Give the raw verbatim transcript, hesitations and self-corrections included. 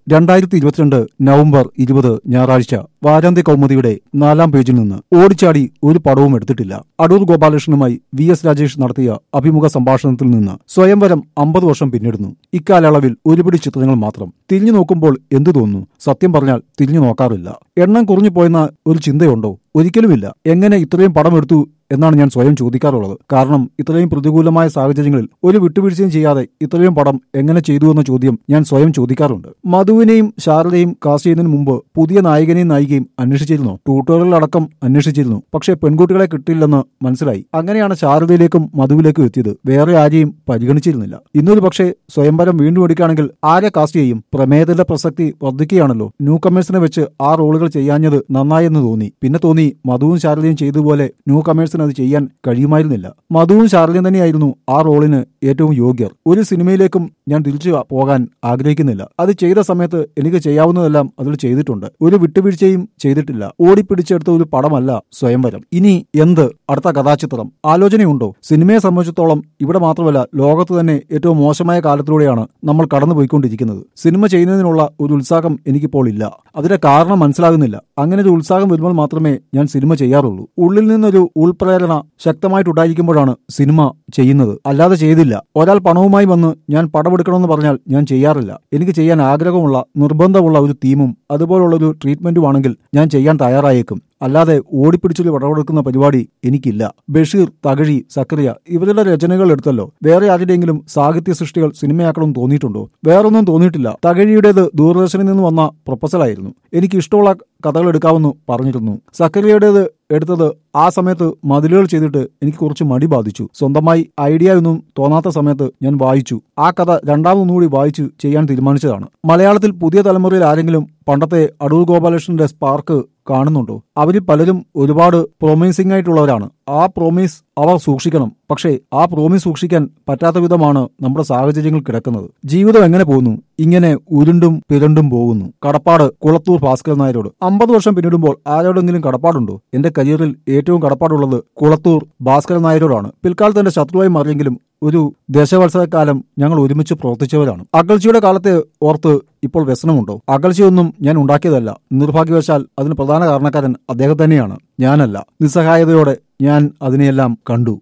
രണ്ടായിരത്തി ഇരുപത്തിരണ്ട് നവംബർ ഇരുപത് ഞായറാഴ്ച വാരാന്ത്യ കൗമുദിയുടെ നാലാം പേജിൽ നിന്ന് ഓടിച്ചാടി ഒരു പടവും എടുത്തിട്ടില്ല. അടൂർ ഗോപാലകൃഷ്ണനുമായി വി എസ് രാജേഷ് നടത്തിയ അഭിമുഖ സംഭാഷണത്തിൽ നിന്ന് സ്വയംവരം അമ്പത് വർഷം പിന്നിടുന്നു. ഇക്കാലയളവിൽ ഒരുപിടി ചിത്രങ്ങൾ മാത്രം. തിരിഞ്ഞു നോക്കുമ്പോൾ എന്തു തോന്നുന്നു? സത്യം പറഞ്ഞാൽ തിരിഞ്ഞു നോക്കാറില്ല. എണ്ണം കുറഞ്ഞു പോയെന്ന ഒരു ചിന്തയുണ്ടോ? ഒരിക്കലുമില്ല. എങ്ങനെ ഇത്രയും പടം എടുത്തു എന്നാണ് ഞാൻ സ്വയം ചോദിക്കാറുള്ളത്. കാരണം ഇത്രയും പ്രതികൂലമായ സാഹചര്യങ്ങളിൽ ഒരു വിട്ടുവീഴ്ചയും ചെയ്യാതെ ഇത്രയും പടം എങ്ങനെ ചെയ്തു എന്ന ചോദ്യം ഞാൻ സ്വയം ചോദിക്കാറുണ്ട്. മധുവിനെയും ശാരദയും കാസ്റ്റ് ചെയ്യുന്നതിന് മുമ്പ് പുതിയ നായകനെയും നായികയും അന്വേഷിച്ചിരുന്നു. ട്യൂട്ടോറിയലടക്കം അന്വേഷിച്ചിരുന്നു. പക്ഷേ പെൺകുട്ടികളെ കിട്ടില്ലെന്ന് മനസ്സിലായി. അങ്ങനെയാണ് ശാരദയിലേക്കും മധുവിലേക്കും എത്തിയത്. വേറെ ആരെയും പരിഗണിച്ചിരുന്നില്ല. ഇന്നൊരു പക്ഷേ സ്വയംവരം വീണ്ടും എടുക്കുകയാണെങ്കിൽ ആരെ കാസ്റ്റ് ചെയ്യും? പ്രമേയത്തിന്റെ പ്രസക്തി വർദ്ധിക്കുകയാണല്ലോ. ന്യൂ കമേഴ്സിനെ വെച്ച് ആ റോളുകൾ ചെയ്യാഞ്ഞത് നന്നായെന്ന് തോന്നി. പിന്നെ തോന്നി മധുവും ശാരദയും ചെയ്തതുപോലെ ന്യൂ കമേഴ്സിന് അത് ചെയ്യാൻ കഴിയുമായിരുന്നില്ല. മധുവും ശാരദയും തന്നെയായിരുന്നു ആ റോളിന് ഏറ്റവും യോഗ്യർ. ഒരു സിനിമയിലേക്കും ഞാൻ തിരിച്ചു പോകാൻ ആഗ്രഹിക്കുന്നില്ല. അത് ചെയ്ത സമയത്ത് എനിക്ക് ചെയ്യാവുന്നതെല്ലാം അതിൽ ചെയ്തിട്ടുണ്ട്. ഒരു വിട്ടുവീഴ്ചയും ചെയ്തിട്ടില്ല. ഓടിപ്പിടിച്ചെടുത്ത ഒരു പടമല്ല സ്വയംവരം. ഇനി എന്ത് അടുത്ത കഥാചിത്രം? ആലോചനയുണ്ടോ? സിനിമയെ സംബന്ധിച്ചിടത്തോളം ഇവിടെ മാത്രമല്ല, ലോകത്ത് തന്നെ ഏറ്റവും മോശമായ കാലത്തിലൂടെയാണ് നമ്മൾ കടന്നുപോയിക്കൊണ്ടിരിക്കുന്നത്. സിനിമ ചെയ്യുന്നതിനുള്ള ഒരു ഉത്സാഹം എനിക്കിപ്പോൾ ഇല്ല. അതിന്റെ കാരണം മനസ്സിലാകുന്നില്ല. അങ്ങനെ ഒരു ഉത്സാഹം വരുമ്പോൾ മാത്രമേ ഞാൻ സിനിമ ചെയ്യാറുള്ളൂ. ഉള്ളിൽ നിന്നൊരു ഉൾപ്രേരണ ശക്തമായിട്ടുണ്ടായിരിക്കുമ്പോഴാണ് സിനിമ ചെയ്യുന്നത്. അല്ലാതെ ചെയ്തില്ല. ഒരാൾ പണവുമായി വന്ന് ഞാൻ പടമെടുക്കണമെന്ന് പറഞ്ഞാൽ ഞാൻ ചെയ്യാറില്ല. എനിക്ക് ചെയ്യാൻ ആഗ്രഹമുള്ള നിർബന്ധമുള്ള ഒരു തീമും അതുപോലുള്ള ഒരു ട്രീറ്റ്മെന്റുമാണെങ്കിൽ ഞാൻ ചെയ്യാൻ തയ്യാറായേക്കും. അല്ലാതെ ഓടിപ്പിടിച്ചൊരു പടമെടുക്കുന്ന പരിപാടി എനിക്കില്ല. ബഷീർ, തകഴി, സക്കറിയ ഇവരുടെ രചനകൾ എടുത്തല്ലോ. വേറെ ആരുടെയെങ്കിലും സാഹിത്യ സൃഷ്ടികൾ സിനിമയാക്കണം തോന്നിയിട്ടുണ്ടോ? വേറൊന്നും തോന്നിയിട്ടില്ല. തകഴിയുടേത് ദൂരദർശനിൽ നിന്ന് വന്ന പ്രൊപ്പസലായിരുന്നു. എനിക്ക് ഇഷ്ടമുള്ള കഥകൾ എടുക്കാമെന്ന് പറഞ്ഞിരുന്നു. സക്കറിയയുടേത് എടുത്തത് ആ സമയത്ത് മതിലുകൾ ചെയ്തിട്ട് എനിക്ക് കുറച്ച് മടി ബാധിച്ചു. സ്വന്തമായി ഐഡിയ ഒന്നും തോന്നാത്ത സമയത്ത് ഞാൻ വായിച്ചു. ആ കഥ രണ്ടാമതൊന്നുകൂടി വായിച്ചു ചെയ്യാൻ തീരുമാനിച്ചതാണ്. മലയാളത്തിൽ പുതിയ തലമുറയിൽ ആരെങ്കിലും പണ്ടത്തെ അടൂർ ഗോപാലകൃഷ്ണന്റെ സ്പാർക്ക് കാണുന്നുണ്ടോ? അവരിൽ പലരും ഒരുപാട് പ്രോമിസിംഗ് ആയിട്ടുള്ളവരാണ്. ആ പ്രോമിസ് അവർ സൂക്ഷിക്കണം. പക്ഷേ ആ പ്രോമിസ് സൂക്ഷിക്കാൻ പറ്റാത്ത വിധമാണ് നമ്മുടെ സാഹചര്യങ്ങൾ കിടക്കുന്നത്. ജീവിതം എങ്ങനെ പോകുന്നു? ഇങ്ങനെ ഉരുണ്ടും പിരണ്ടും പോകുന്നു. കടപ്പാട് കുളത്തൂർ ഭാസ്കരൻ നായരോട്. അമ്പത് വർഷം പിന്നിടുമ്പോൾ ആരോടെങ്കിലും കടപ്പാടുണ്ടോ? എന്റെ കരിയറിൽ ഏറ്റവും കടപ്പാടുള്ളത് കുളത്തൂർ ഭാസ്കരൻ നായരോടാണ്. പിൽക്കാലത്ത് എന്റെ ശത്രുവായി മാറിയെങ്കിലും ഒരു ദശവത്സരക്കാലം ഞങ്ങൾ ഒരുമിച്ച് പ്രവർത്തിച്ചവരാണ്. അകൽച്ചയുടെ കാലത്തെ ഓർത്ത് ഇപ്പോൾ വ്യസനമുണ്ടോ? അകൽച്ചയൊന്നും ഞാൻ ഉണ്ടാക്കിയതല്ല. നിർഭാഗ്യവശാൽ അതിന് പ്രധാന കാരണക്കാരൻ അദ്ദേഹം തന്നെയാണ്, ഞാനല്ല. നിസ്സഹായതയോടെ ഞാൻ അതിനെയെല്ലാം കണ്ടു.